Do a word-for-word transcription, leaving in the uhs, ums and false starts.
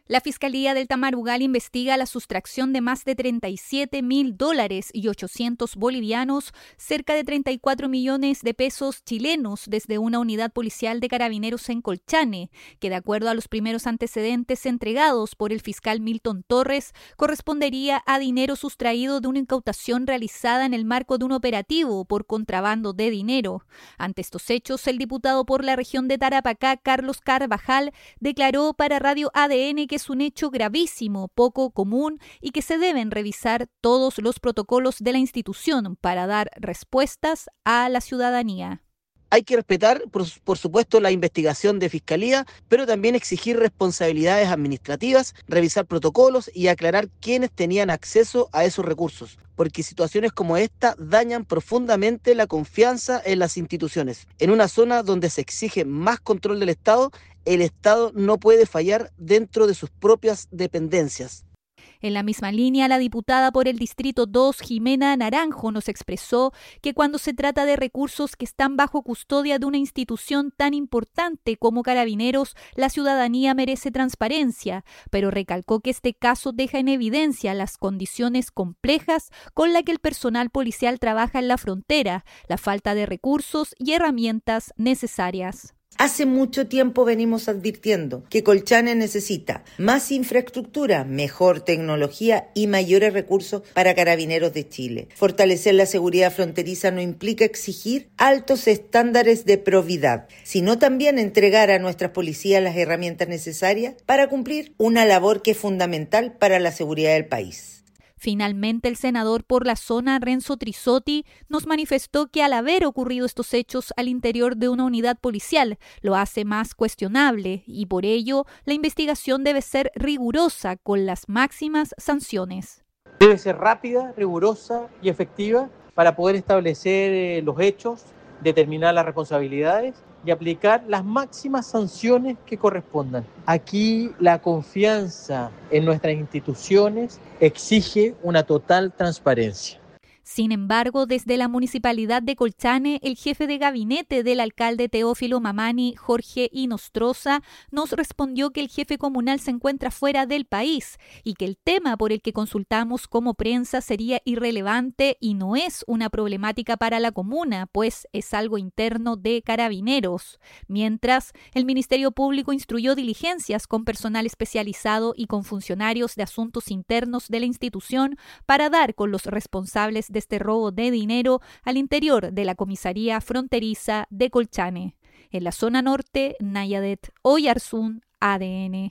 La Fiscalía del Tamarugal investiga la sustracción de más de treinta y siete mil dólares y ochocientos bolivianos, cerca de treinta y cuatro millones de pesos chilenos, desde una unidad policial de Carabineros en Colchane, que de acuerdo a los primeros antecedentes entregados por el fiscal Milton Torres, correspondería a dinero sustraído de una incautación realizada en el marco de un operativo por contrabando de dinero. Ante estos hechos, el diputado por la región de Tarapacá, Carlos Carvajal, declaró para Radio A D N que es un hecho gravísimo, poco común y que se deben revisar todos los protocolos de la institución para dar respuestas a la ciudadanía. Hay que respetar, por, por supuesto, la investigación de Fiscalía, pero también exigir responsabilidades administrativas, revisar protocolos y aclarar quiénes tenían acceso a esos recursos, porque situaciones como esta dañan profundamente la confianza en las instituciones. En una zona donde se exige más control del Estado, el Estado no puede fallar dentro de sus propias dependencias. En la misma línea, la diputada por el Distrito dos, Jimena Naranjo, nos expresó que cuando se trata de recursos que están bajo custodia de una institución tan importante como Carabineros, la ciudadanía merece transparencia, pero recalcó que este caso deja en evidencia las condiciones complejas con las que el personal policial trabaja en la frontera, la falta de recursos y herramientas necesarias. Hace mucho tiempo venimos advirtiendo que Colchane necesita más infraestructura, mejor tecnología y mayores recursos para Carabineros de Chile. Fortalecer la seguridad fronteriza no implica exigir altos estándares de probidad, sino también entregar a nuestras policías las herramientas necesarias para cumplir una labor que es fundamental para la seguridad del país. Finalmente, el senador por la zona, Renzo Trisotti, nos manifestó que al haber ocurrido estos hechos al interior de una unidad policial, lo hace más cuestionable y por ello la investigación debe ser rigurosa con las máximas sanciones. Debe ser rápida, rigurosa y efectiva para poder establecer eh, los hechos, determinar las responsabilidades y aplicar las máximas sanciones que correspondan. Aquí la confianza en nuestras instituciones exige una total transparencia. Sin embargo, desde la Municipalidad de Colchane, el jefe de gabinete del alcalde Teófilo Mamani, Jorge Inostroza, nos respondió que el jefe comunal se encuentra fuera del país y que el tema por el que consultamos como prensa sería irrelevante y no es una problemática para la comuna, pues es algo interno de Carabineros. Mientras, el Ministerio Público instruyó diligencias con personal especializado y con funcionarios de asuntos internos de la institución para dar con los responsables de este robo de dinero al interior de la comisaría fronteriza de Colchane. En la zona norte, Nayadet Oyarzún, A D N.